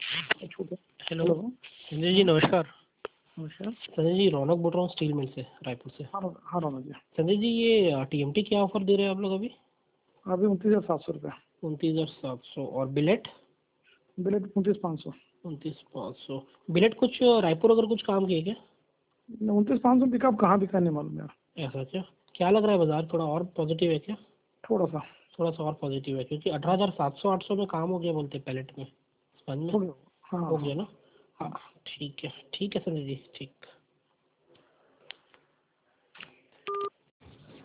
Hello hello. Sanjay ji, नमस्कार। नमस्कार। संजय जी, रौनक बोल रहा हूँ स्टील मिल से, रायपुर से। हाँ रौनक जी। संजय जी, ये टीएमटी क्या ऑफर दे रहे हैं आप लोग अभी? अभी 29,700 रुपये। 29,700। और बिलेट? बिलेट 29,500। 29,500 बिलेट। कुछ रायपुर अगर कुछ काम किए क्या? 29,500 पिकअप कहाँ बिका नहीं मालूम यार। ऐसा क्या? क्या लग रहा है बाजार थोड़ा और पॉजिटिव है क्या? थोड़ा सा। थोड़ा सा और पॉजिटिव है, क्योंकि 18,700 800 में काम हो गया बोलते हैं पैलेट में, समझ में थोड़ा। हाँ हो हाँ। गया ना? हाँ, ठीक है संजय जी, ठीक।